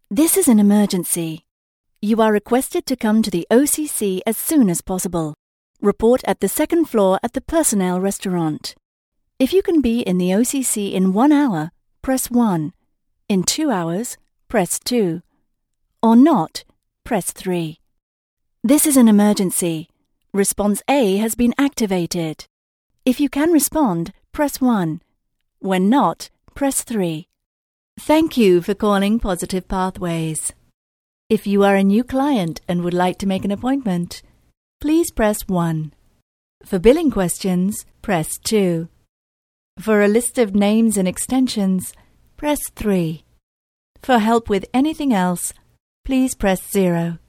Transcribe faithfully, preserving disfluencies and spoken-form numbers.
This is an emergency. You are requested to come to the O C C as soon as possible. Report at the second floor at the Personnel Restaurant. If you can be in the O C C in one hour, press one. In two hours, press two. Or not, press three. This is an emergency. Response A has been activated. If you can respond, press one. When not, press three. Thank you for calling Positive Pathways. If you are a new client and would like to make an appointment, please press one. For billing questions, press two. For a list of names and extensions, press three. For help with anything else, please press zero.